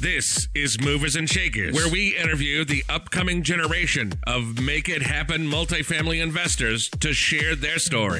This is Movers and Shakers, where we interview the upcoming generation of Make It Happen multifamily investors to share their story.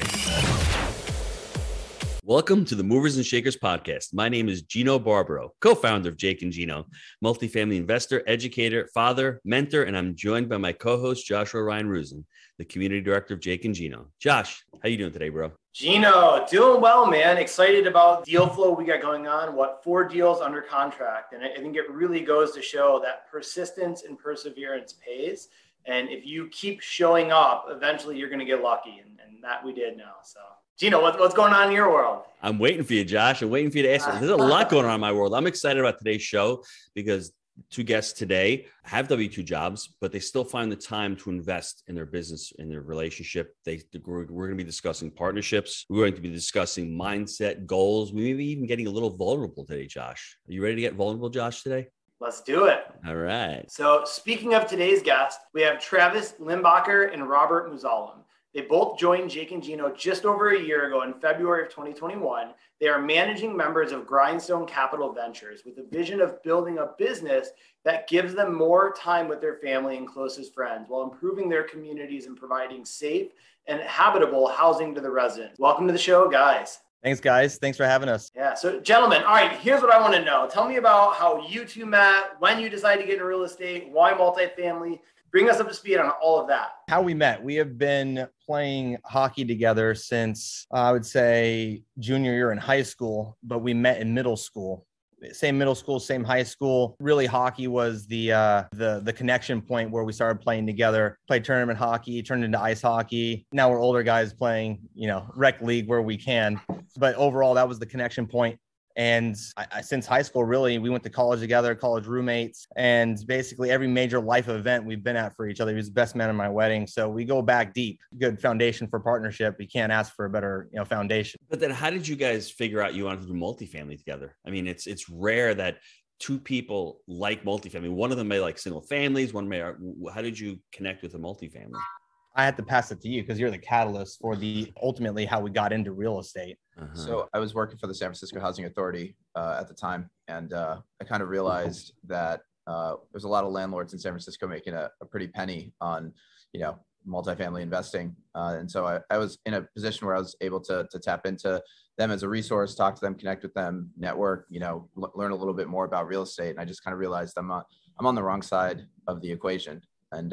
Welcome to the Movers and Shakers podcast. My name is Gino Barbaro, co-founder of Jake and Gino, multifamily investor, educator, father, mentor, and I'm joined by my co-host, Joshua Ryan Rusin, the community director of Jake and Gino. Josh, how you doing today, bro? Gino, doing well, man. Excited about deal flow we got going on. 4 deals under contract. And I think it really goes to show that persistence and perseverance pays. And if you keep showing up, eventually you're going to get lucky. And that we did now. So, Gino, what's going on in your world? I'm waiting for you, Josh. I'm waiting for you to answer. There's a lot going on in my world. I'm excited about today's show because 2 guests today have W-2 jobs, but they still find the time to invest in their business, in their relationship. We're going to be discussing partnerships. We're going to be discussing mindset, goals. We may be even getting a little vulnerable today, Josh. Are you ready to get vulnerable, Josh, today? Let's do it. All right. So speaking of today's guest, we have Travis Limbacher and Robert Muzalim. They both joined Jake and Gino just over a year ago in February of 2021. They are managing members of Grindstone Capital Ventures with a vision of building a business that gives them more time with their family and closest friends while improving their communities and providing safe and habitable housing to the residents. Welcome to the show, guys. Thanks, guys. Thanks for having us. Yeah. So, gentlemen, all right, here's what I want to know. Tell me about how you two met, when you decided to get into real estate, why multifamily. Bring us up to speed on all of that. How we met. We have been playing hockey together since, I would say, junior year in high school, but we met in middle school. Same middle school, same high school. Really, hockey was the connection point where we started playing together. Played tournament hockey, turned into ice hockey. Now we're older guys playing, rec league where we can. But overall, that was the connection point. And since high school, really, we went to college together, college roommates, and basically every major life event we've been at for each other. He was the best man in my wedding. So we go back deep. Good foundation for partnership. You can't ask for a better, foundation. But then how did you guys figure out you wanted to do multifamily together? I mean, it's rare that 2 people like multifamily. One of them may like single families. One may. How did you connect with a multifamily? I had to pass it to you because you're the catalyst for ultimately how we got into real estate. So I was working for the San Francisco Housing Authority at the time. And I kind of realized that there's a lot of landlords in San Francisco making a pretty penny on, multifamily investing. And so I was in a position where I was able to tap into them as a resource, talk to them, connect with them, network, learn a little bit more about real estate. And I just kind of realized I'm on the wrong side of the equation. And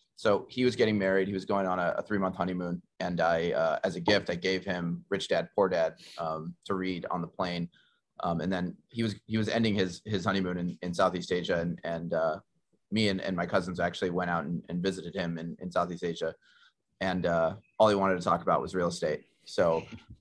so he was getting married. He was going on a 3-month honeymoon. And I, as a gift, I gave him Rich Dad, Poor Dad to read on the plane. And then he was ending his honeymoon in Southeast Asia. And me and my cousins actually went out and visited him in Southeast Asia. And all he wanted to talk about was real estate. So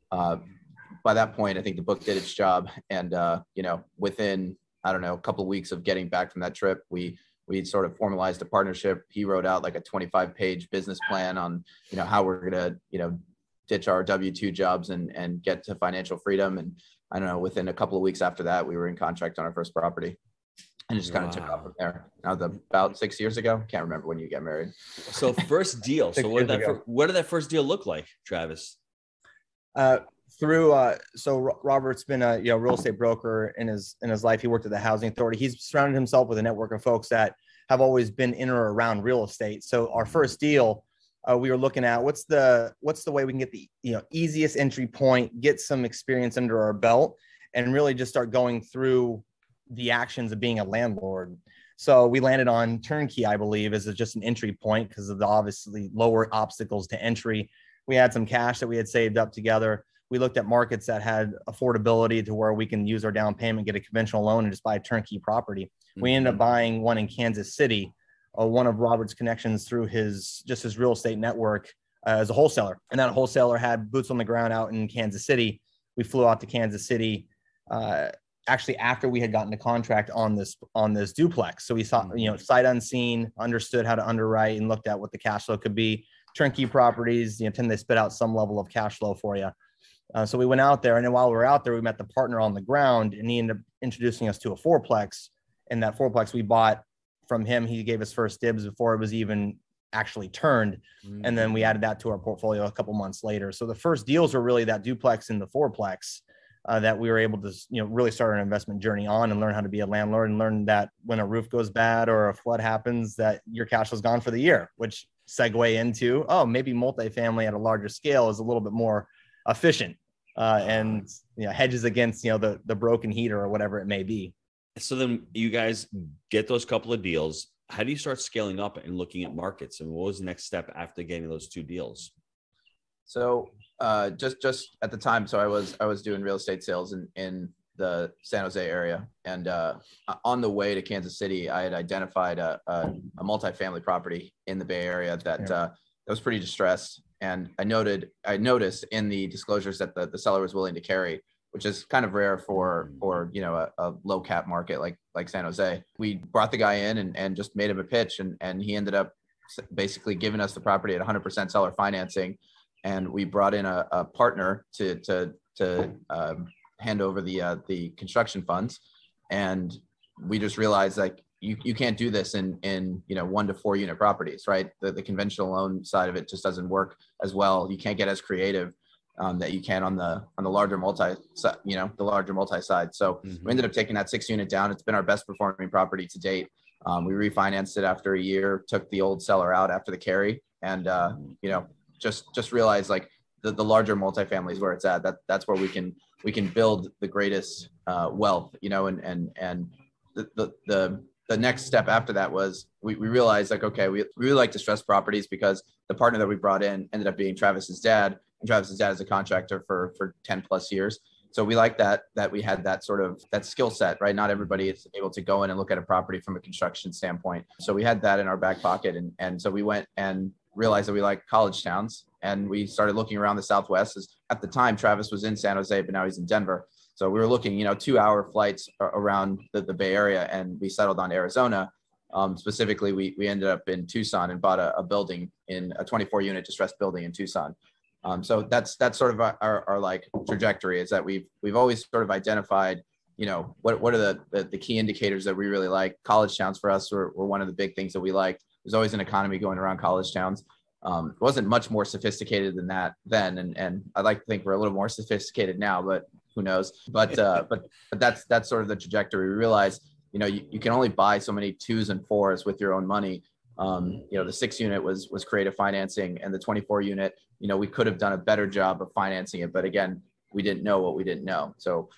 by that point, I think the book did its job. And, within, a couple of weeks of getting back from that trip, we sort of formalized a partnership. He wrote out like a 25-page business plan on, how we're going to, ditch our W-2 jobs and get to financial freedom. And I don't know, within a couple of weeks after that, we were in contract on our first property and just kind of took off from there. Now, about 6 years ago, can't remember when you get married. So first deal. So what did that first deal look like, Travis? Robert's been a real estate broker in his life. He worked at the housing authority. He's surrounded himself with a network of folks that have always been in or around real estate. So our first deal, we were looking at what's the way we can get the easiest entry point, get some experience under our belt, and really just start going through the actions of being a landlord. So we landed on turnkey, I believe, as just an entry point because of the obviously lower obstacles to entry. We had some cash that we had saved up together. We looked at markets that had affordability to where we can use our down payment, get a conventional loan, and just buy a turnkey property. Mm-hmm. We ended up buying one in Kansas City, one of Robert's connections through his real estate network as a wholesaler. And that wholesaler had boots on the ground out in Kansas City. We flew out to Kansas City actually after we had gotten the contract on this duplex. So we saw, sight unseen, understood how to underwrite and looked at what the cash flow could be. Turnkey properties, tend to spit out some level of cash flow for you. So we went out there, and then while we were out there, we met the partner on the ground, and he ended up introducing us to a fourplex. And that fourplex we bought from him. He gave us first dibs before it was even actually turned. And then we added that to our portfolio a couple months later. So the first deals were really that duplex and the fourplex. that we were able to, really start our investment journey on and learn how to be a landlord, and learn that when a roof goes bad or a flood happens, that your cash was gone for the year, which segue into, maybe multifamily at a larger scale is a little bit more efficient and hedges against, the broken heater or whatever it may be. So then you guys get those couple of deals. How do you start scaling up and looking at markets? And what was the next step after getting those 2 deals? So just at the time, so I was doing real estate sales in the San Jose area, and on the way to Kansas City, I had identified a multifamily property in the Bay Area that was pretty distressed, and I noticed in the disclosures that the seller was willing to carry, which is kind of rare for a low cap market like San Jose. We brought the guy in and just made him a pitch, and he ended up basically giving us the property at 100% seller financing. And we brought in a partner to hand over the construction funds, and we just realized you can't do this in 1 to 4 unit properties, right? The conventional loan side of it just doesn't work as well. You can't get as creative that you can on the larger multi side. So we ended up taking that 6 unit down. It's been our best performing property to date. We refinanced it after a year, took the old seller out after the carry, and just realize the larger multifamily is where it's at. That's where we can build the greatest wealth, and the next step after that was we realized okay, we really like distressed properties because the partner that we brought in ended up being Travis's dad, and Travis's dad is a contractor for 10 plus years. So we like that we had that sort of that skill set, right? Not everybody is able to go in and look at a property from a construction standpoint. So we had that in our back pocket, and so we went and realized that we like college towns, and we started looking around the Southwest. At the time, Travis was in San Jose, but now he's in Denver. So we were looking, 2-hour flights around the Bay Area, and we settled on Arizona. Specifically, we ended up in Tucson and bought a building in a 24-unit distressed building in Tucson. So that's sort of our trajectory, is that we've always sort of identified, what are the key indicators that we really like. College towns for us were one of the big things that we liked. There's always an economy going around college towns. It wasn't much more sophisticated than that then, and I'd like to think we're a little more sophisticated now, but who knows? But that's sort of the trajectory. We realize, you can only buy so many 2s and 4s with your own money. The 6 unit was creative financing, and the 24 unit, we could have done a better job of financing it, but again, we didn't know what we didn't know. So,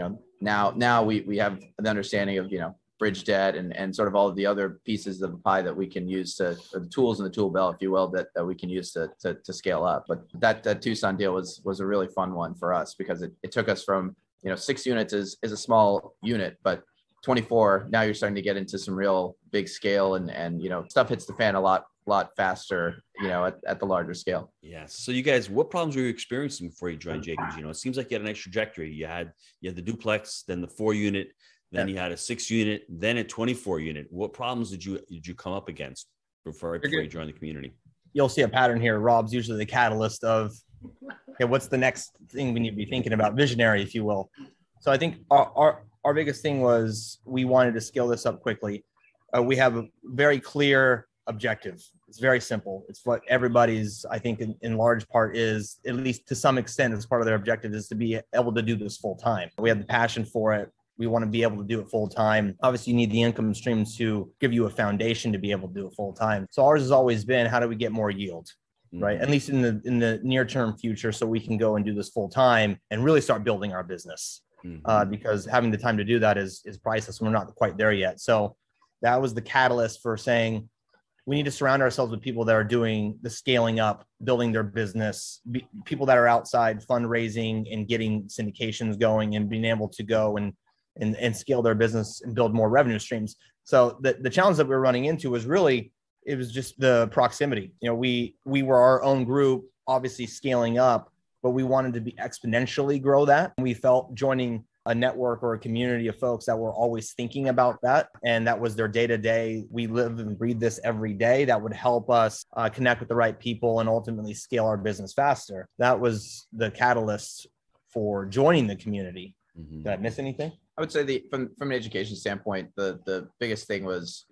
now we have an understanding of, bridge debt and sort of all of the other pieces of the pie that we can use or the tools in the tool belt, if you will, that we can use to scale up. But that Tucson deal was a really fun one for us, because it took us from, 6 units is a small unit, but 24, now you're starting to get into some real big scale, and stuff hits the fan a lot faster, at the larger scale. Yes. So you guys, what problems were you experiencing before you joined Jake and Gino? It seems like you had a nice trajectory. You had the duplex, then the 4 unit, then you had a 6 unit, then a 24 unit. What problems did you come up against before you joined the community? You'll see a pattern here. Rob's usually the catalyst of, okay, what's the next thing we need to be thinking about? Visionary, if you will. So I think our biggest thing was we wanted to scale this up quickly. We have a very clear objective. It's very simple. It's what everybody's, I think, in large part is, at least to some extent, as part of their objective, is to be able to do this full time. We have the passion for it. We want to be able to do it full time. Obviously, you need the income streams to give you a foundation to be able to do it full time. So ours has always been, how do we get more yield, right? At least in the near term future, so we can go and do this full time and really start building our business. Because having the time to do that is priceless. We're not quite there yet. So that was the catalyst for saying, we need to surround ourselves with people that are doing the scaling up, building their business, people that are outside fundraising and getting syndications going and being able to go and scale their business and build more revenue streams. So the challenge that we were running into was really, it was just the proximity. We were our own group, obviously scaling up, but we wanted to be exponentially grow that. We felt joining a network or a community of folks that were always thinking about that, and that was their day-to-day. We live and breathe this every day. That would help us connect with the right people and ultimately scale our business faster. That was the catalyst for joining the community. Did I miss anything? I would say from an education standpoint, the biggest thing was,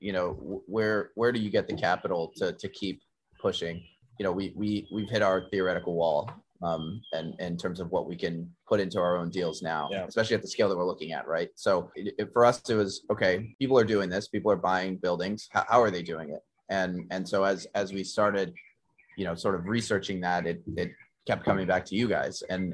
where do you get the capital to keep pushing? We've hit our theoretical wall. and in terms of what we can put into our own deals now, Yeah. especially at the scale that we're looking at, right? So for us, it was, okay, people are doing this, people are buying buildings. How are they doing it? And so as we started, sort of researching that, it kept coming back to you guys and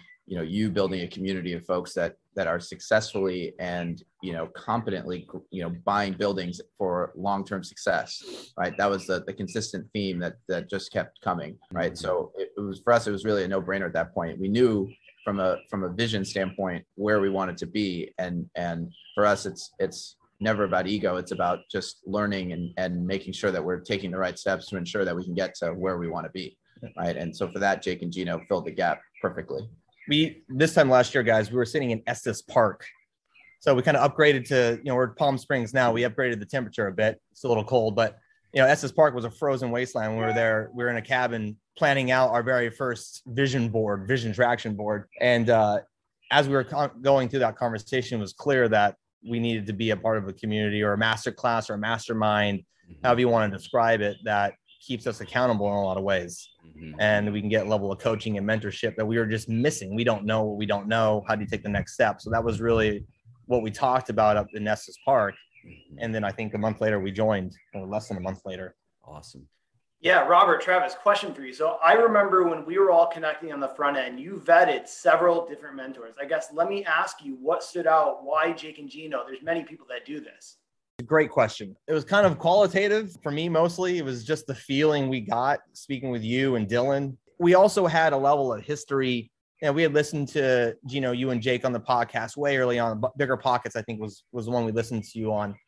you building a community of folks that are successfully and competently buying buildings for long-term success, right? That was the consistent theme that just kept coming, right? So it was, for us, it was really a no-brainer at that point. We knew from a vision standpoint where we wanted to be, and for us, it's never about ego. It's about just learning and making sure that we're taking the right steps to ensure that we can get to where we want to be, right? And so for that, Jake and Gino filled the gap perfectly. This time last year, guys, we were sitting in Estes Park. So we kind of upgraded to, we're at Palm Springs now. We upgraded the temperature a bit. It's a little cold, but Estes Park was a frozen wasteland. When we were there, we were in a cabin planning out our very first vision traction board. And as we were going through that conversation, it was clear that we needed to be a part of a community or a master class or a mastermind, however you want to describe it, that keeps us accountable in a lot of ways. And we can get a level of coaching and mentorship that we were just missing. We don't know what we don't know. How do you take the next step? So that was really what we talked about up in Estes Park. And then I think a month later we joined, or less than a month later. Awesome. Yeah, Robert, Travis, question for you. So I remember when we were all connecting on the front end, you vetted several different mentors. I guess, let me ask you, what stood out? Why Jake and Gino? There's many people that do this. Great question. It was kind of qualitative for me. Mostly it was just the feeling we got speaking with you and Dylan. We also had a level of history. We had listened to Gino, you and Jake on the podcast way early on. Bigger Pockets, I think, was the one we listened to you on.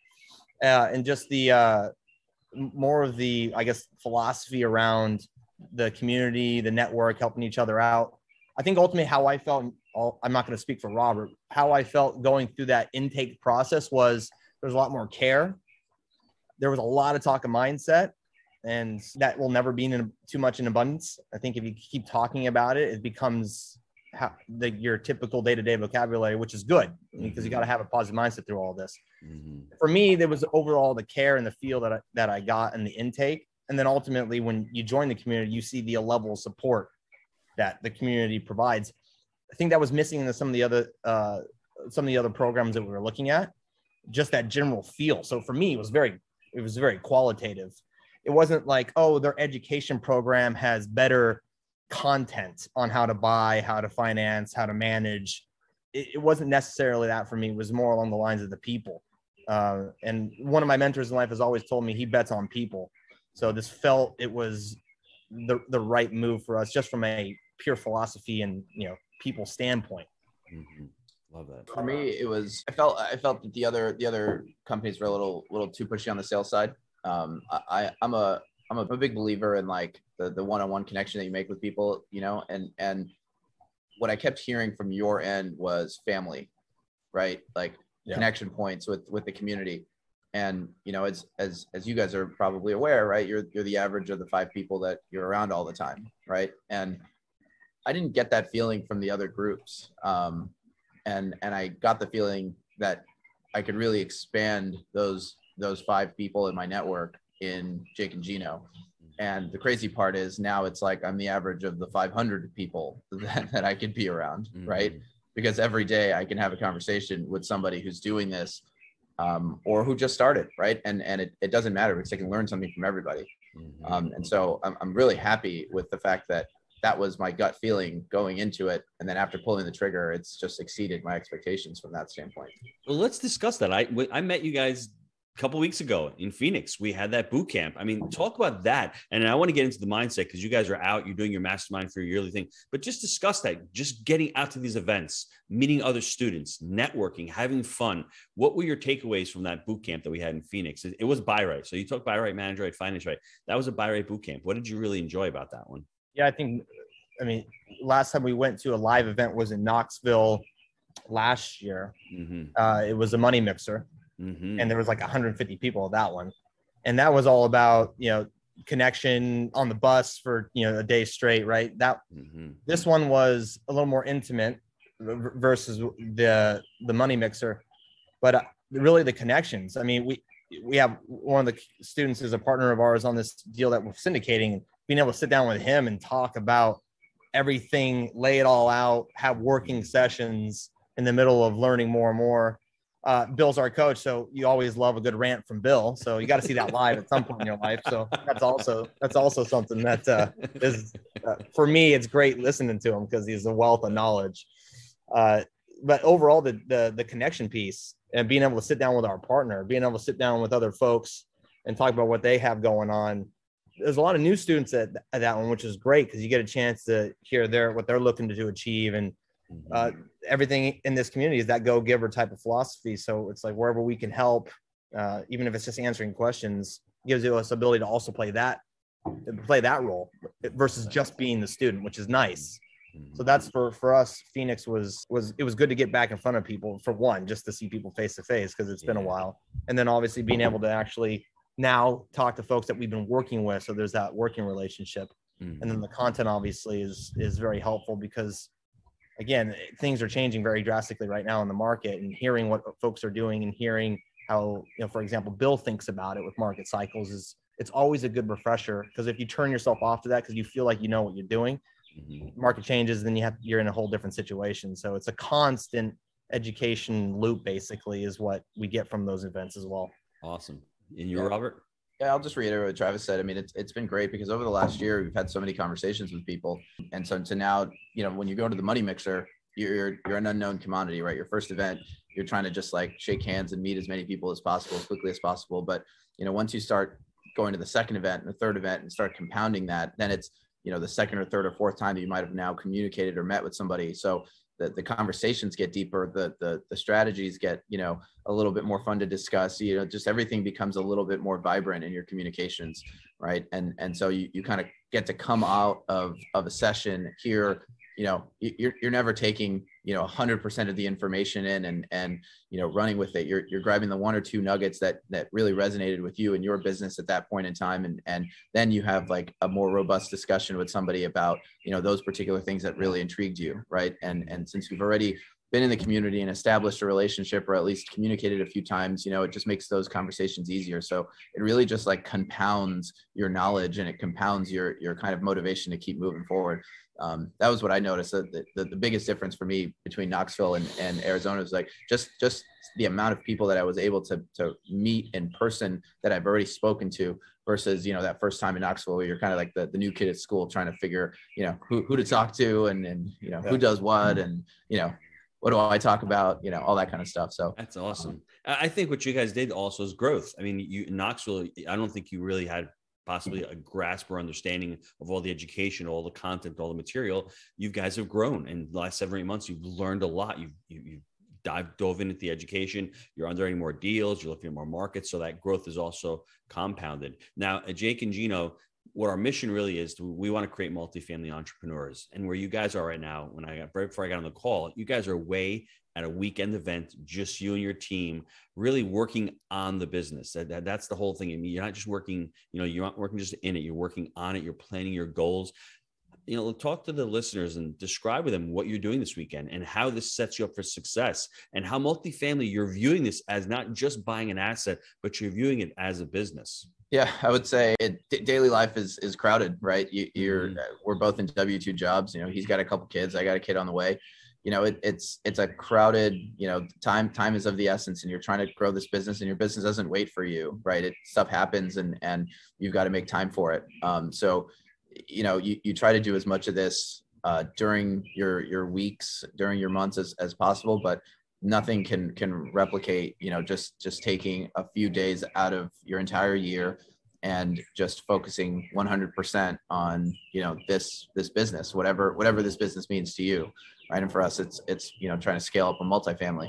And just the more of the, I guess, philosophy around the community, the network, helping each other out. I think ultimately how I felt, I'm not going to speak for Robert, how I felt going through that intake process was there's a lot more care. There was a lot of talk of mindset, and that will never be too much in abundance. I think if you keep talking about it, it becomes your typical day-to-day vocabulary, which is good because you got to have a positive mindset through all of this. For me, there was overall the care and the feel that I got in the intake. And then ultimately, when you join the community, you see the level of support that the community provides. I think that was missing in some of the other programs that we were looking at, just that general feel. So for me, it was very qualitative. It wasn't like, oh, their education program has better content on how to buy, how to finance, how to manage. It wasn't necessarily that for me. It was more along the lines of the people. And one of my mentors in life has always told me he bets on people. So this felt it was the right move for us, just from a pure philosophy and people standpoint. Love that. For me, it was, I felt that the other companies were a little too pushy on the sales side. I'm a big believer in like the one-on-one connection that you make with people, and what I kept hearing from your end was family, right? Like connection points with the community. And, as you guys are probably aware, right, you're the average of the 5 people that you're around all the time, right? And I didn't get that feeling from the other groups. And I got the feeling that I could really expand those 5 people in my network in Jake and Gino. And the crazy part is now it's like I'm the average of the 500 people that I could be around, right? Because every day I can have a conversation with somebody who's doing this or who just started, right? And it doesn't matter because I can learn something from everybody. And so I'm really happy with the fact that was my gut feeling going into it. And then after pulling the trigger, it's just exceeded my expectations from that standpoint. Well, let's discuss that. I met you guys a couple of weeks ago in Phoenix. We had that boot camp. I mean, talk about that. And I want to get into the mindset because you guys are out, you're doing your mastermind for your yearly thing, but just discuss that, just getting out to these events, meeting other students, networking, having fun. What were your takeaways from that boot camp that we had in Phoenix? It was Buy Right. So you took Buy Right, Manage Right, Finance Right. That was a Buy Right boot camp. What did you really enjoy about that one? Yeah, I mean, last time we went to a live event was in Knoxville last year. It was a money mixer. And there was like 150 people at that one. And that was all about, connection on the bus for, a day straight, right? This one was a little more intimate versus the money mixer, but really the connections. I mean, we have one of the students is a partner of ours on this deal that we're syndicating, being able to sit down with him and talk about everything, lay it all out, have working sessions in the middle of learning more and more. Bill's our coach, so you always love a good rant from Bill. So you got to see that live at some point in your life. So that's also something that is for me. It's great listening to him because he's a wealth of knowledge. But overall, the connection piece and being able to sit down with our partner, being able to sit down with other folks and talk about what they have going on. There's a lot of new students at that one, which is great because you get a chance to hear what they're looking to achieve. And everything in this community is that go-giver type of philosophy. So it's like wherever we can help, even if it's just answering questions, gives us the ability to also play that role versus just being the student, which is nice. So that's for us. Phoenix was good to get back in front of people, for one, just to see people face to face because it's been a while, and then obviously being able to actually now talk to folks that we've been working with. So there's that working relationship, and then the content obviously is very helpful because, again, things are changing very drastically right now in the market, and hearing what folks are doing and hearing how, for example, Bill thinks about it with market cycles it's always a good refresher, because if you turn yourself off to that because you feel like you know what you're doing, market changes, then you're in a whole different situation. So it's a constant education loop, basically, is what we get from those events as well. Awesome. And you, Robert? Yeah, I'll just reiterate what Travis said. I mean, it's been great because over the last year, we've had so many conversations with people. And so to now, when you go to the Money Mixer, you're an unknown commodity, right? Your first event, you're trying to just like shake hands and meet as many people as possible, as quickly as possible. But, once you start going to the second event and the third event and start compounding that, then it's, the second or third or fourth time that you might have now communicated or met with somebody. So the conversations get deeper, the strategies get, a little bit more fun to discuss, just everything becomes a little bit more vibrant in your communications. Right. And so you kind of get to come out of a session here, you're never taking, 100% of the information in and running with it. You're grabbing the one or two nuggets that really resonated with you and your business at that point in time. And then you have like a more robust discussion with somebody about, those particular things that really intrigued you. Right. And since you've already been in the community and established a relationship, or at least communicated a few times, it just makes those conversations easier. So it really just like compounds your knowledge, and it compounds your kind of motivation to keep moving forward. That was what I noticed. The biggest difference for me between Knoxville and Arizona is like just the amount of people that I was able to meet in person that I've already spoken to versus, that first time in Knoxville where you're kind of like the new kid at school trying to figure, who to talk to and who does what and, what do I talk about? All that kind of stuff. So that's awesome. I think what you guys did also is growth. I mean, in Knoxville, I don't think you really had possibly a grasp or understanding of all the education, all the content, all the material. You guys have grown in the last 7 or 8 months. You've learned a lot. You've dove into the education. You're underwriting more deals. You're looking at more markets. So that growth is also compounded. Now, at Jake and Gino, what our mission really is, we want to create multifamily entrepreneurs. And where you guys are right now, right before I got on the call, you guys are away at a weekend event, just you and your team, really working on the business. That's the whole thing. I mean, you're not just working, you're not working just in it. You're working on it. You're planning your goals. Talk to the listeners and describe with them what you're doing this weekend and how this sets you up for success, and how multifamily you're viewing this as not just buying an asset, but you're viewing it as a business. Yeah, I would say daily life is crowded, right? We're both in W-2 jobs. He's got a couple kids. I got a kid on the way. It's a crowded, time is of the essence, and you're trying to grow this business, and your business doesn't wait for you, right? Stuff happens and you've got to make time for it. So, you try to do as much of this during your weeks, during your months as possible, but nothing can replicate, just taking a few days out of your entire year and just focusing 100% on, this business, whatever this business means to you. Right. And for us, it's trying to scale up a multifamily.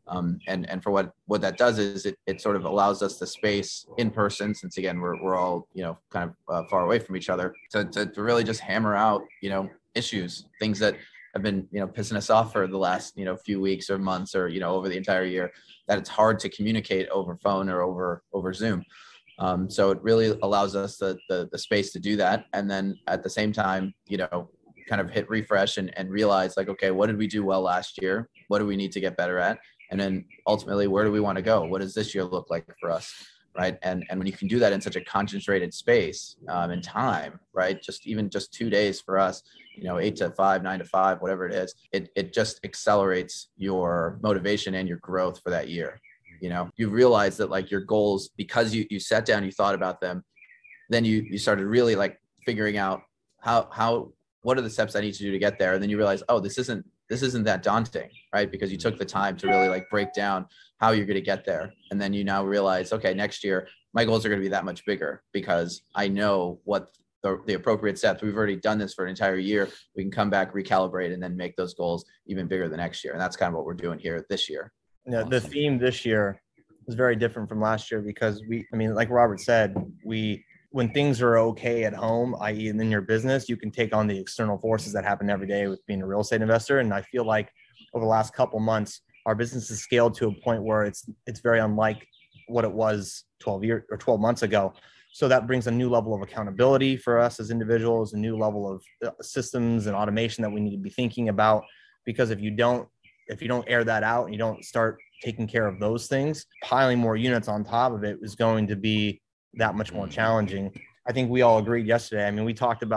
And for what that does is it sort of allows us the space in person, since again, we're all, kind of far away from each other, to really just hammer out, issues, things that have been, pissing us off for the last, few weeks or months or, over the entire year, that it's hard to communicate over phone or over Zoom. So it really allows us the space to do that. And then at the same time, kind of hit refresh and realize like, okay, what did we do well last year? What do we need to get better at? And then ultimately, where do we want to go? What does this year look like for us? Right. And when you can do that in such a concentrated space and time, right? Just 2 days for us, 8 to 5, 9 to 5, whatever it is, it just accelerates your motivation and your growth for that year. You realize that like your goals, because you sat down, you thought about them, then you started really like figuring out what are the steps I need to do to get there. And then you realize, oh, this isn't that daunting, right? Because you took the time to really like break down how you're going to get there. And then you now realize, okay, next year, my goals are going to be that much bigger because I know what the appropriate steps. We've already done this for an entire year. We can come back, recalibrate, and then make those goals even bigger the next year. And that's kind of what we're doing here this year. Yeah, awesome. The theme this year is very different from last year because like Robert said, when things are okay at home, i.e. in your business, you can take on the external forces that happen every day with being a real estate investor. And I feel like over the last couple months, our business has scaled to a point where it's very unlike what it was 12 months ago. So that brings a new level of accountability for us as individuals, a new level of systems and automation that we need to be thinking about. Because if you don't air that out and you don't start taking care of those things, piling more units on top of it is going to be that much more challenging. I think we all agreed yesterday. We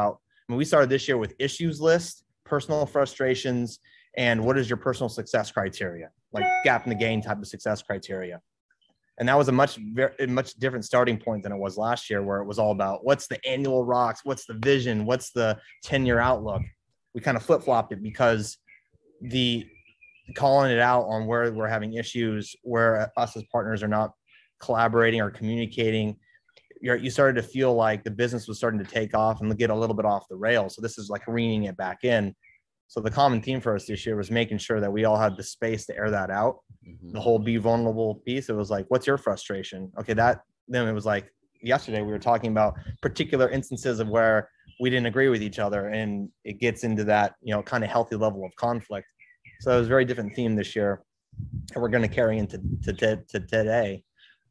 started this year with issues list, personal frustrations, and what is your personal success criteria, like gap in the gain type of success criteria. And that was a much different starting point than it was last year, where it was all about what's the annual rocks, what's the vision, what's the 10-year outlook. We kind of flip-flopped it because the calling it out on where we're having issues, where us as partners are not collaborating or communicating, you started to feel like the business was starting to take off and get a little bit off the rails. So this is like reining it back in. So the common theme for us this year was making sure that we all had the space to air that out. Mm-hmm. The whole be vulnerable piece. It was like, what's your frustration? Okay. Then it was like yesterday we were talking about particular instances of where we didn't agree with each other, and it gets into that, kind of healthy level of conflict. So it was a very different theme this year, and we're going to carry into today.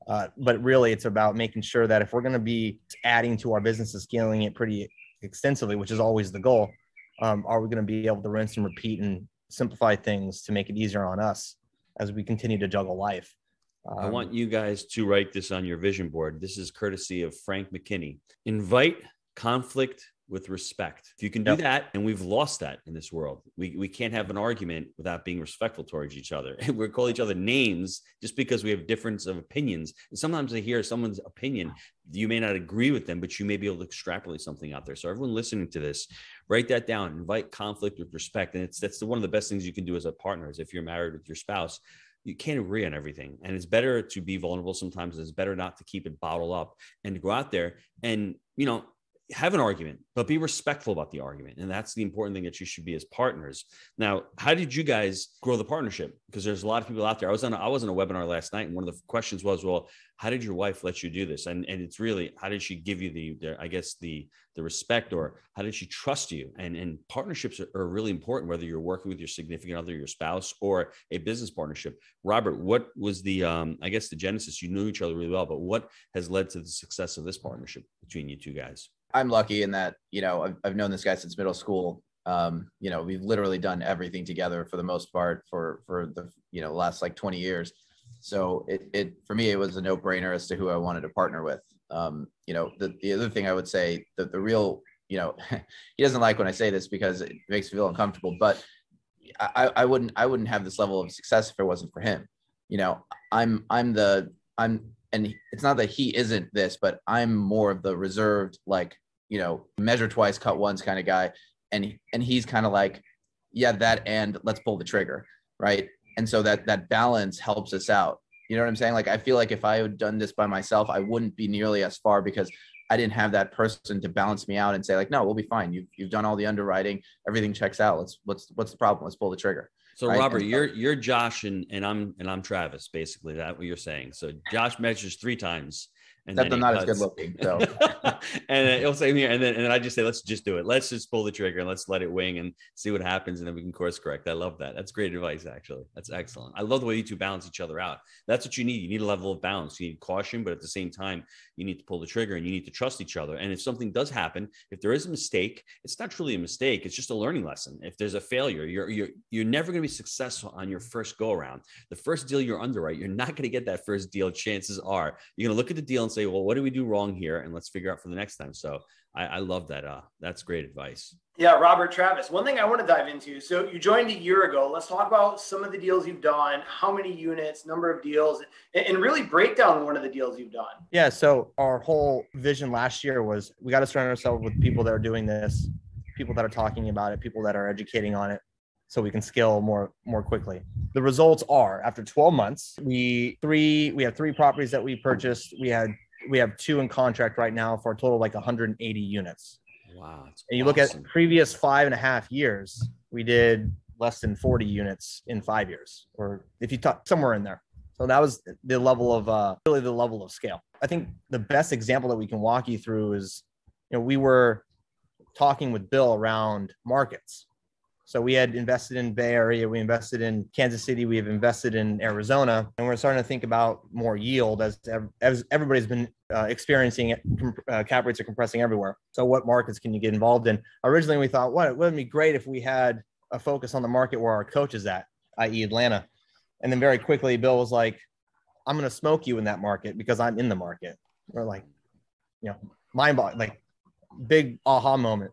But really it's about making sure that if we're going to be adding to our business and scaling it pretty extensively, which is always the goal, are we going to be able to rinse and repeat and simplify things to make it easier on us as we continue to juggle life? I want you guys to write this on your vision board. This is courtesy of Frank McKinney. Invite conflict with respect. If you can do that, and we've lost that in this world, we can't have an argument without being respectful towards each other. We call each other names just because we have difference of opinions. And sometimes I hear someone's opinion, you may not agree with them, but you may be able to extrapolate something out there. So everyone listening to this, write that down. Invite conflict with respect. And that's one of the best things you can do as a partner is if you're married with your spouse. You can't agree on everything. And it's better to be vulnerable sometimes. It's better not to keep it bottled up and to go out there and, have an argument, but be respectful about the argument. And that's the important thing that you should be as partners. Now, how did you guys grow the partnership? Because there's a lot of people out there. I was on a webinar last night, and one of the questions was, well, how did your wife let you do this? And it's really, how did she give you the respect, or how did she trust you? And partnerships are really important, whether you're working with your significant other, your spouse, or a business partnership. Robert, what was the genesis? You knew each other really well, but what has led to the success of this partnership between you two guys? I'm lucky in that, I've known this guy since middle school. We've literally done everything together for the most part for the, last like 20 years. So it for me, it was a no brainer as to who I wanted to partner with. The other thing I would say that the real, he doesn't like when I say this because it makes me feel uncomfortable, but I wouldn't have this level of success if it wasn't for him. And it's not that he isn't this, but I'm more of the reserved, like, measure twice, cut once kind of guy. And he's kind of like, yeah, that, and let's pull the trigger. Right. And so that balance helps us out. You know what I'm saying? Like, I feel like if I had done this by myself, I wouldn't be nearly as far because I didn't have that person to balance me out and say like, no, we'll be fine. You've done all the underwriting. Everything checks out. What's the problem? Let's pull the trigger. So right? Robert, you're Josh and I'm Travis, basically. That's what you're saying. So Josh measures 3 times. And except I'm not as good looking. So and he'll say here, and then I just say, let's just do it. Let's just pull the trigger and let's let it wing and see what happens, and then we can course correct. I love that. That's great advice, actually. That's excellent. I love the way you two balance each other out. That's what you need. You need a level of balance. You need caution, but at the same time, you need to pull the trigger and you need to trust each other. And if something does happen, if there is a mistake, it's not truly a mistake. It's just a learning lesson. If there's a failure, you're never going to be successful on your first go around. The first deal you're underwrite, you're not going to get that first deal. Chances are you're going to look at the deal and say, say, well, what do we do wrong here? And let's figure out for the next time. So I love that. That's great advice. Yeah, Robert, Travis, one thing I want to dive into. So you joined a year ago. Let's talk about some of the deals you've done, how many units, number of deals, and really break down one of the deals you've done. Yeah. So our whole vision last year was we got to surround ourselves with people that are doing this, people that are talking about it, people that are educating on it, so we can scale more quickly. The results are, after 12 months, we have 3 properties that we purchased. We have 2 in contract right now for a total of like 180 units. Wow. And you look at previous 5.5 years, we did less than 40 units in 5 years, or if you talk somewhere in there. So that was the level of really the level of scale. I think the best example that we can walk you through is, we were talking with Bill around markets. So we had invested in Bay Area, we invested in Kansas City, we have invested in Arizona, and we're starting to think about more yield as everybody's been experiencing it. Cap rates are compressing everywhere. So what markets can you get involved in? Originally, we thought, it would be great if we had a focus on the market where our coach is at, i.e. Atlanta. And then very quickly, Bill was like, I'm going to smoke you in that market because I'm in the market. We're like, mind-boggling, like big aha moment.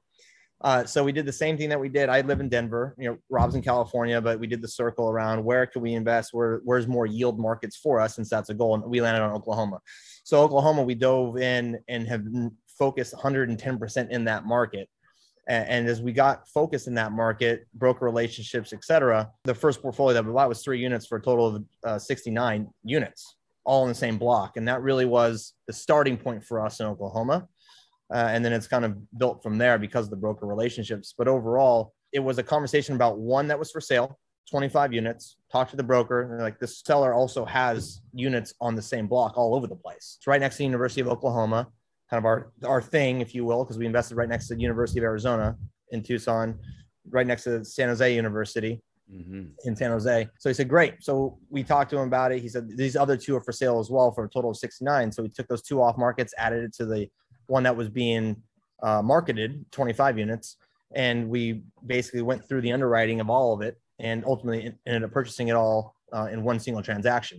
So we did the same thing that we did. I live in Denver, Rob's in California, but we did the circle around where can we invest? Where's more yield markets for us, since that's a goal. And we landed on Oklahoma. So Oklahoma, we dove in and have focused 110% in that market. And as we got focused in that market, broker relationships, et cetera, the first portfolio that we bought was 3 units for a total of 69 units, all in the same block. And that really was the starting point for us in Oklahoma. And then it's kind of built from there because of the broker relationships. But overall, it was a conversation about one that was for sale, 25 units, talk to the broker. And like, the seller also has units on the same block all over the place. It's right next to the University of Oklahoma, kind of our thing, if you will, because we invested right next to the University of Arizona in Tucson, right next to San Jose University in San Jose. So he said, great. So we talked to him about it. He said, these other 2 are for sale as well for a total of 69. So we took those 2 off markets, added it to the one that was being marketed, 25 units. And we basically went through the underwriting of all of it and ultimately ended up purchasing it all in one single transaction.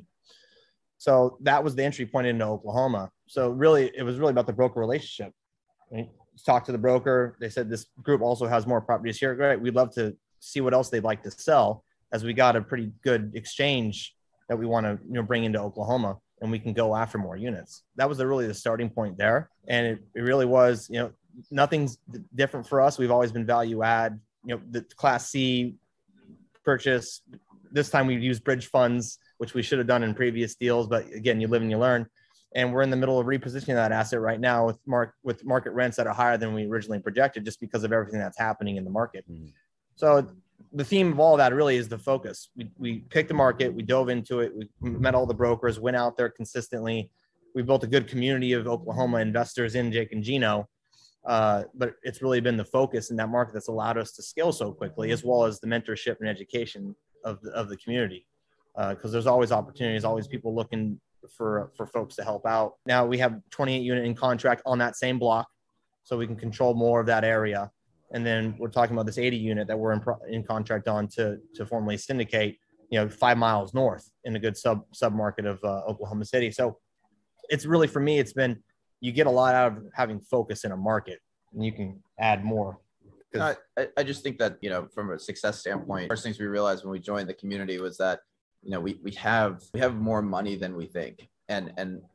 So that was the entry point into Oklahoma. So really, it was really about the broker relationship. Talked to the broker. They said, this group also has more properties here. Great. We'd love to see what else they'd like to sell, as we got a pretty good exchange that we want to bring into Oklahoma, and we can go after more units. That was really the starting point there. And it really was, nothing's different for us. We've always been value add, the Class C purchase. This time we used bridge funds, which we should have done in previous deals. But again, you live and you learn. And we're in the middle of repositioning that asset right now with market rents that are higher than we originally projected, just because of everything that's happening in the market. So the theme of all that really is the focus. We picked the market, we dove into it, we met all the brokers, went out there consistently. We built a good community of Oklahoma investors in Jake and Gino. But it's really been the focus in that market that's allowed us to scale so quickly, as well as the mentorship and education of the community. Because there's always opportunities, always people looking for folks to help out. Now we have 28 unit in contract on that same block, so we can control more of that area. And then we're talking about this 80 unit that we're in contract on to formally syndicate, 5 miles north in a good sub market of Oklahoma City. So it's really, for me, it's been, you get a lot out of having focus in a market, and you can add more. I just think that, from a success standpoint, first things we realized when we joined the community was that, we have more money than we think. And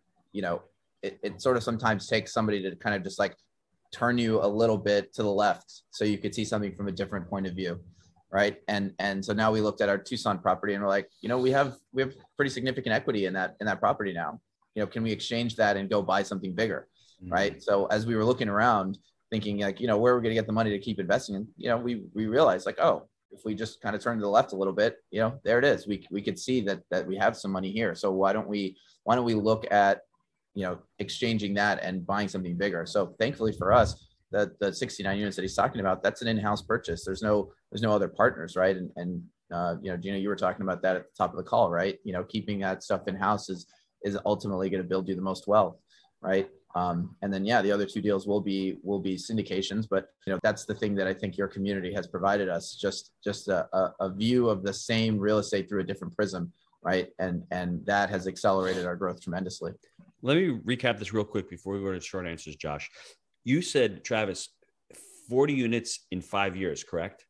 it sort of sometimes takes somebody to kind of just like turn you a little bit to the left so you could see something from a different point of view. Right. And so now we looked at our Tucson property and we're like, we have pretty significant equity in that property now. Can we exchange that and go buy something bigger? Right. So as we were looking around thinking like, where we're going to get the money to keep investing in, we realized like, oh, if we just kind of turn to the left a little bit, there it is. We could see that we have some money here. So why don't we look at, exchanging that and buying something bigger? So thankfully for us, the 69 units that he's talking about, that's an in-house purchase. There's no other partners, right? And Gino, you were talking about that at the top of the call, right? Keeping that stuff in-house is ultimately going to build you the most wealth, right? And then, the other 2 deals will be syndications, but that's the thing that I think your community has provided us, just a view of the same real estate through a different prism, right? And that has accelerated our growth tremendously. Let me recap this real quick before we go to short answers, Josh. You said, Travis, 40 units in 5 years, correct?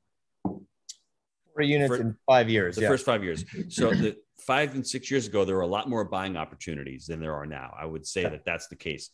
40 units in 5 years. The first 5 years. So the 5 and 6 years ago, there were a lot more buying opportunities than there are now. I would say that that's the case.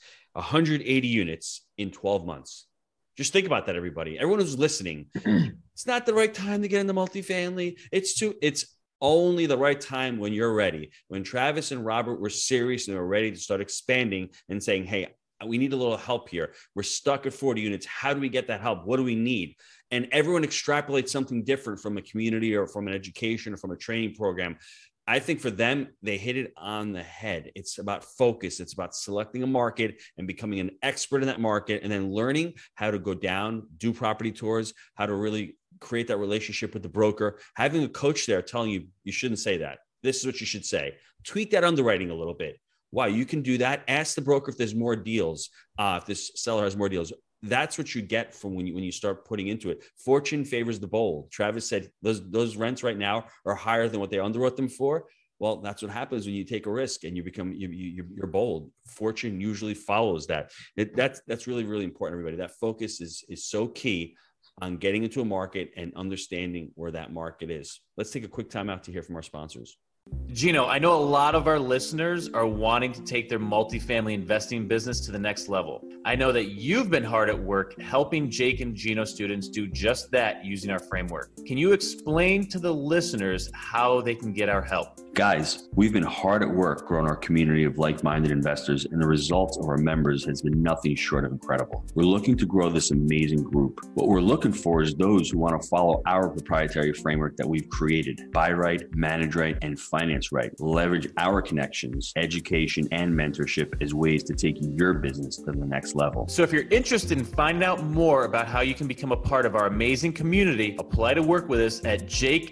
180 units in 12 months. Just think about that, everybody. Everyone who's listening, it's not the right time to get into multifamily. It's only the right time when you're ready. When Travis and Robert were serious and they were ready to start expanding and saying, hey, we need a little help here. We're stuck at 40 units. How do we get that help? What do we need? And everyone extrapolates something different from a community or from an education or from a training program. I think for them, they hit it on the head. It's about focus. It's about selecting a market and becoming an expert in that market, and then learning how to go down, do property tours, how to really create that relationship with the broker, having a coach there telling you, you shouldn't say that. This is what you should say. Tweak that underwriting a little bit. Why? You can do that. Ask the broker if there's more deals, if this seller has more deals. That's what you get from when you start putting into it. Fortune favors the bold. Travis said those rents right now are higher than what they underwrote them for. Well, that's what happens when you take a risk and you're bold. Fortune usually follows that. That's really, really important, everybody. That focus is so key on getting into a market and understanding where that market is. Let's take a quick time out to hear from our sponsors. Gino, I know a lot of our listeners are wanting to take their multifamily investing business to the next level. I know that you've been hard at work helping Jake and Gino students do just that using our framework. Can you explain to the listeners how they can get our help? Guys, we've been hard at work growing our community of like-minded investors, and the results of our members has been nothing short of incredible. We're looking to grow this amazing group. What we're looking for is those who want to follow our proprietary framework that we've created. Buy right, manage right, and finance right. Leverage our connections, education, and mentorship as ways to take your business to the next level. So if you're interested in finding out more about how you can become a part of our amazing community, apply to work with us at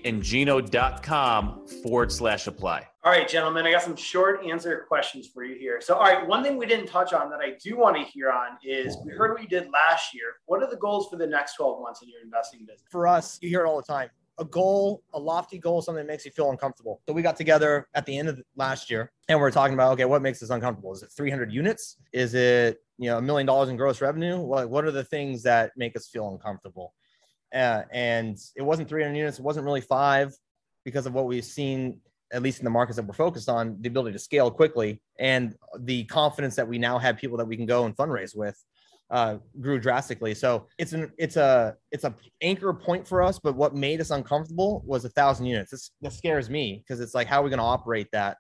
jakeandgino.com/apply. All right, gentlemen, I got some short answer questions for you here. So, all right, one thing we didn't touch on that I do want to hear on is we heard what you did last year. What are the goals for the next 12 months in your investing business? For us, you hear it all the time. A goal, a lofty goal, something that makes you feel uncomfortable. So we got together at the end of last year and we're talking about, okay, what makes us uncomfortable? Is it 300 units? Is it, $1 million in gross revenue? What are the things that make us feel uncomfortable? And it wasn't 300 units. It wasn't really 5 because of what we've seen, at least in the markets that we're focused on, the ability to scale quickly and the confidence that we now have people that we can go and fundraise with grew drastically. So it's a anchor point for us. But what made us uncomfortable was 1,000 units. That scares me because it's like, how are we going to operate that?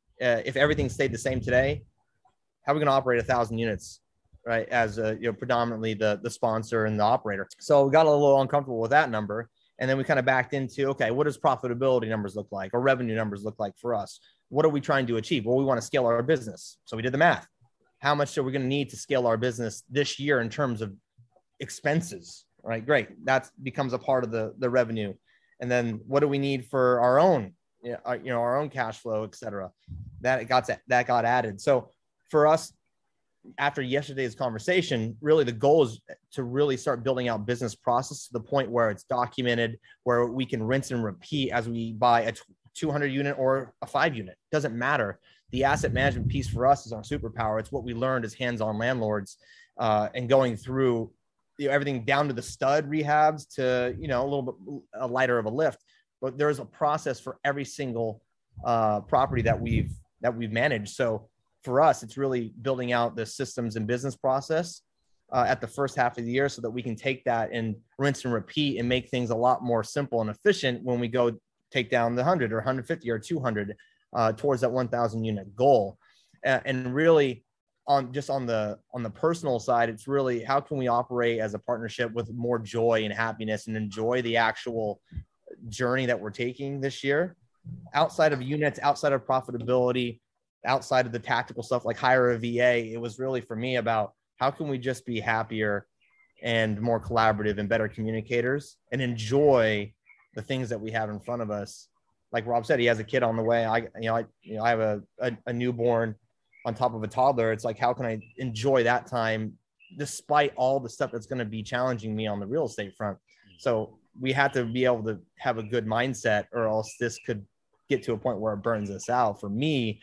If everything stayed the same today, how are we going to operate 1,000 units, right? As predominantly the sponsor and the operator. So we got a little uncomfortable with that number. And then we kind of backed into, okay, what does profitability numbers look like or revenue numbers look like for us? What are we trying to achieve? Well, we want to scale our business. So we did the math. How much are we going to need to scale our business this year in terms of expenses, right? Great. That becomes a part of the revenue. And then what do we need for our own, our own cash flow, et cetera? That got added. So for us, after yesterday's conversation, really the goal is to really start building out business process to the point where it's documented, where we can rinse and repeat as we buy a 200 unit or a 5 unit. Doesn't matter. The asset management piece for us is our superpower. It's what we learned as hands-on landlords and going through everything down to the stud rehabs to, a little bit lighter of a lift. But there's a process for every single property that we've managed. So for us, it's really building out the systems and business process at the first half of the year so that we can take that and rinse and repeat and make things a lot more simple and efficient when we go take down the 100 or 150 or 200 towards that 1,000 unit goal. And really on the personal side, it's really how can we operate as a partnership with more joy and happiness and enjoy the actual journey that we're taking this year outside of units, outside of profitability, outside of the tactical stuff like hire a VA. It was really for me about how can we just be happier and more collaborative and better communicators and enjoy the things that we have in front of us. Like Rob said, he has a kid on the way. I have a newborn on top of a toddler. It's like, how can I enjoy that time despite all the stuff that's going to be challenging me on the real estate front? So we had to be able to have a good mindset or else this could get to a point where it burns us out. For me,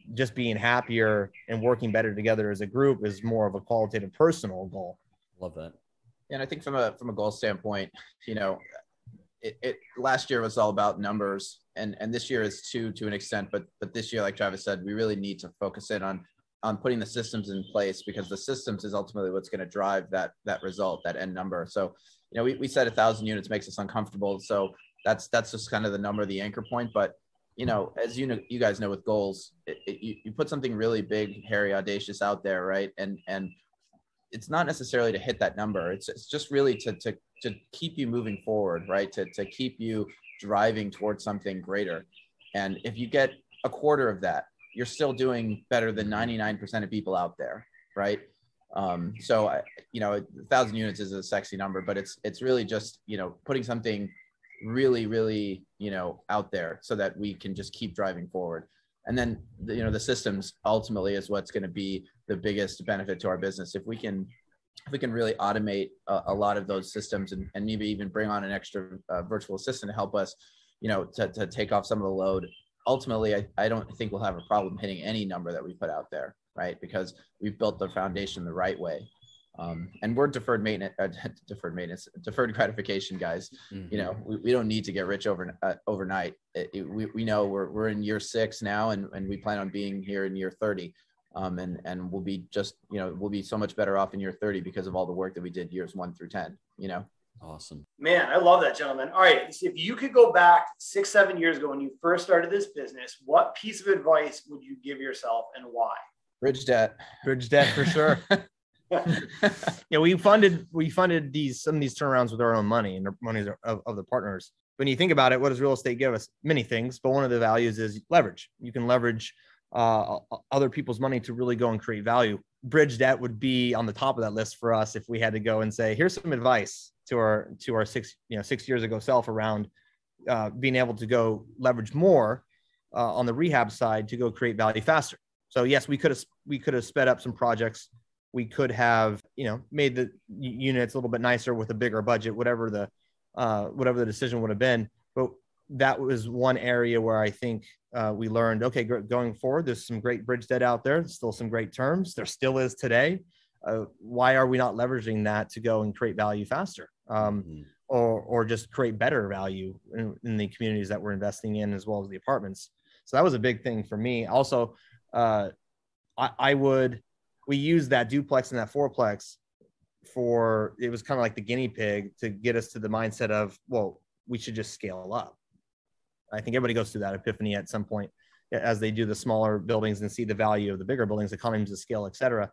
just being happier and working better together as a group is more of a qualitative personal goal. Love that. And I think from a goal standpoint, you know, it last year was all about numbers, and this year is to an extent, but this year, like Travis said, we really need to focus in on putting the systems in place, because the systems is ultimately what's going to drive that result, that end number. So, you know, we said 1,000 units makes us uncomfortable. So that's just kind of the number, the anchor point. But, you know, as you know, you guys know, with goals, you put something really big, hairy, audacious out there, right? And it's not necessarily to hit that number. It's just really to keep you moving forward, right? To keep you driving towards something greater. And if you get a quarter of that, you're still doing better than 99% of people out there, right? So, you know, 1,000 units is a sexy number, but it's really just, you know, putting something really, really, you know, out there so that we can just keep driving forward. And then, you know, the systems ultimately is what's going to be the biggest benefit to our business. If we can really automate a lot of those systems, and maybe even bring on an extra virtual assistant to help us, you know, to take off some of the load, ultimately, I don't think we'll have a problem hitting any number that we put out there, right? Because we've built the foundation the right way. And we're deferred gratification guys. Mm-hmm. You know, we don't need to get rich overnight. We know we're in year 6 now, and we plan on being here in year 30. And we'll be just, you know, we'll be so much better off in year 30 because of all the work that we did years 1 through 10, you know? Awesome. Man, I love that, gentlemen. All right. So if you could go back 6-7 years ago when you first started this business, what piece of advice would you give yourself and why? Bridge debt For sure. Yeah, we funded some of these turnarounds with our own money and the money of the partners. When you think about it, what does real estate give us? Many things, but one of the values is leverage. You can leverage other people's money to really go and create value. Bridge debt would be on the top of that list for us if we had to go and say, here's some advice to our 6 years ago self around being able to go leverage more on the rehab side to go create value faster. So yes, we could have sped up some projects. We could have, you know, made the units a little bit nicer with a bigger budget, whatever the decision would have been. But that was one area where I think we learned, okay, going forward, there's some great bridge debt out there. There's still some great terms. There still is today. Why are we not leveraging that to go and create value faster, or just create better value in the communities that we're investing in, as well as the apartments? So that was a big thing for me. Also, we used that duplex and that fourplex it was kind of like the guinea pig to get us to the mindset of, well, we should just scale up. I think everybody goes through that epiphany at some point as they do the smaller buildings and see the value of the bigger buildings, economies of scale, et cetera.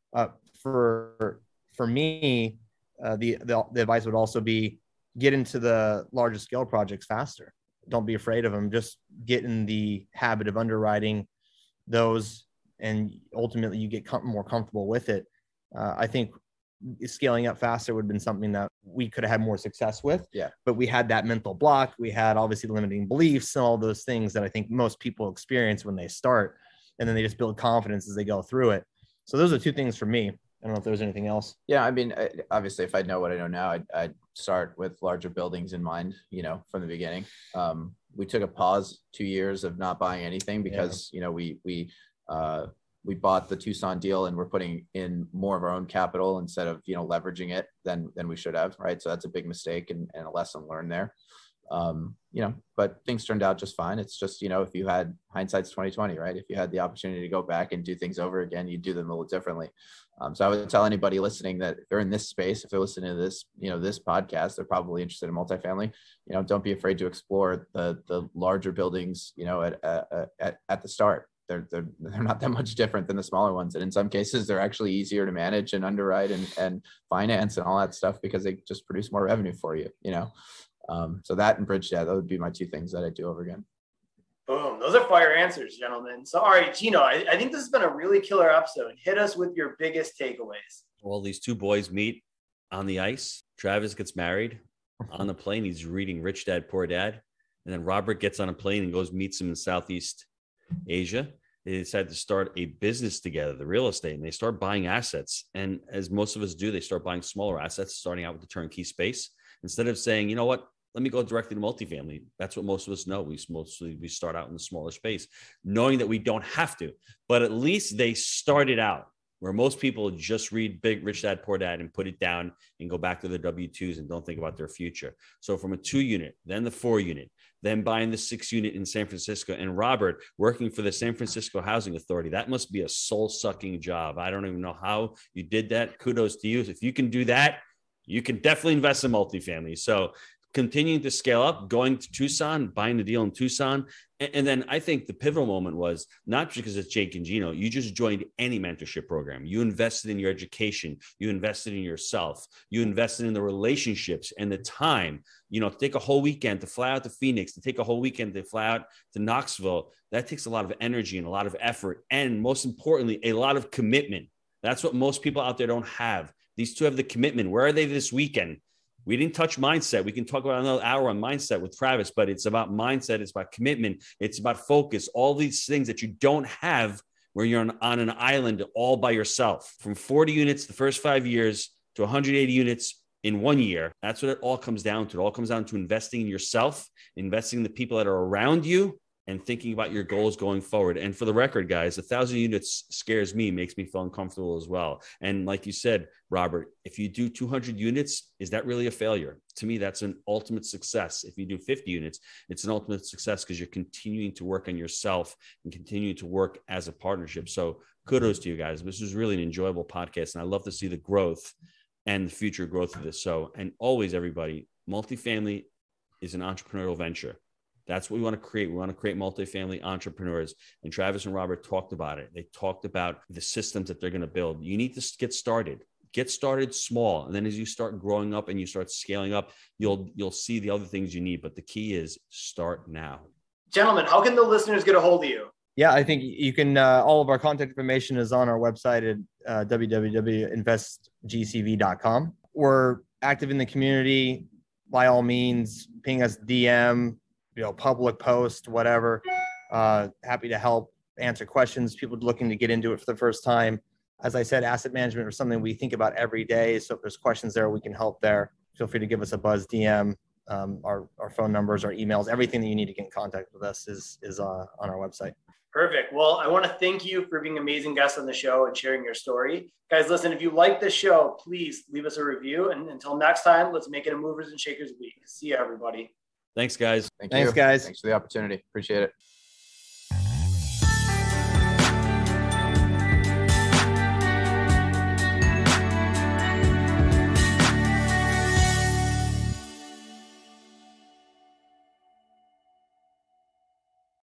For me, the advice would also be get into the larger scale projects faster. Don't be afraid of them. Just get in the habit of underwriting those, and ultimately you get more comfortable with it. I think scaling up faster would have been something that we could have had more success with. Yeah. But we had that mental block. We had obviously limiting beliefs and all those things that I think most people experience when they start, and then they just build confidence as they go through it. So those are 2 things for me. I don't know if there was anything else. Yeah. I mean, obviously if I know what I know now, I'd start with larger buildings in mind, you know, from the beginning. We took a pause 2 years of not buying anything because, you know, we bought the Tucson deal and we're putting in more of our own capital instead of, you know, leveraging it than we should have. Right. So that's a big mistake and a lesson learned there. You know, but things turned out just fine. It's just, you know, if you had hindsight's 2020, right? If you had the opportunity to go back and do things over again, you'd do them a little differently. So I would tell anybody listening that if they're in this space, if they're listening to this, you know, this podcast, they're probably interested in multifamily. You know, don't be afraid to explore the larger buildings, you know, at the start. They're not that much different than the smaller ones. And in some cases, they're actually easier to manage and underwrite and finance and all that stuff because they just produce more revenue for you, you know? So that and bridge debt, that would be my 2 things that I'd do over again. Boom. Those are fire answers, gentlemen. So, all right, Gino, I think this has been a really killer episode. Hit us with your biggest takeaways. Well, these 2 boys meet on the ice. Travis gets married on the plane. He's reading Rich Dad, Poor Dad. And then Robert gets on a plane and goes meets him in Southeast Asia. They decide to start a business together, the real estate, and they start buying assets. And as most of us do, they start buying smaller assets, starting out with the turnkey space. Instead of saying, you know what, let me go directly to multifamily. That's what most of us know. We start out in the smaller space, knowing that we don't have to, but at least they started out where most people just read Big Rich Dad, Poor Dad and put it down and go back to their W-2s and don't think about their future. So from a 2-unit, then the 4-unit, then buying the 6-unit in San Francisco, and Robert working for the San Francisco Housing Authority. That must be a soul-sucking job. I don't even know how you did that. Kudos to you. If you can do that, you can definitely invest in multifamily. So continuing to scale up, going to Tucson, buying the deal in Tucson. And then I think the pivotal moment was not because it's Jake and Gino. You just joined any mentorship program. You invested in your education. You invested in yourself. You invested in the relationships and the time, to take a whole weekend to fly out to Phoenix, to take a whole weekend to fly out to Knoxville. That takes a lot of energy and a lot of effort. And most importantly, a lot of commitment. That's what most people out there don't have. These two have the commitment. Where are they this weekend? We didn't touch mindset. We can talk about another hour on mindset with Travis, but it's about mindset. It's about commitment. It's about focus. All these things that you don't have where you're on an island all by yourself. From 40 units the first 5 years to 180 units in 1 year. That's what it all comes down to. It all comes down to investing in yourself, investing in the people that are around you, and thinking about your goals going forward. And for the record, guys, 1,000 units scares me, makes me feel uncomfortable as well. And like you said, Robert, if you do 200 units, is that really a failure? To me, that's an ultimate success. If you do 50 units, it's an ultimate success because you're continuing to work on yourself and continuing to work as a partnership. So kudos to you guys. This was really an enjoyable podcast. And I love to see the growth and the future growth of this. So, and always everybody, multifamily is an entrepreneurial venture. That's what we want to create. We want to create multifamily entrepreneurs. And Travis and Robert talked about it. They talked about the systems that they're going to build. You need to get started. Get started small. And then as you start growing up and you start scaling up, you'll see the other things you need. But the key is start now. Gentlemen, how can the listeners get a hold of you? Yeah, I think you can, all of our contact information is on our website at www.investgcv.com. We're active in the community. By all means, ping us DM, public post, whatever. Happy to help answer questions. People looking to get into it for the first time. As I said, asset management is something we think about every day. So if there's questions there, we can help there. Feel free to give us a buzz, DM, our phone numbers, our emails, everything that you need to get in contact with us is on our website. Perfect. Well, I want to thank you for being amazing guests on the show and sharing your story. Guys, listen, if you like this show, please leave us a review. And until next time, let's make it a Movers and Shakers week. See you, everybody. Thanks, guys. Thanks, guys. Thanks for the opportunity. Appreciate it.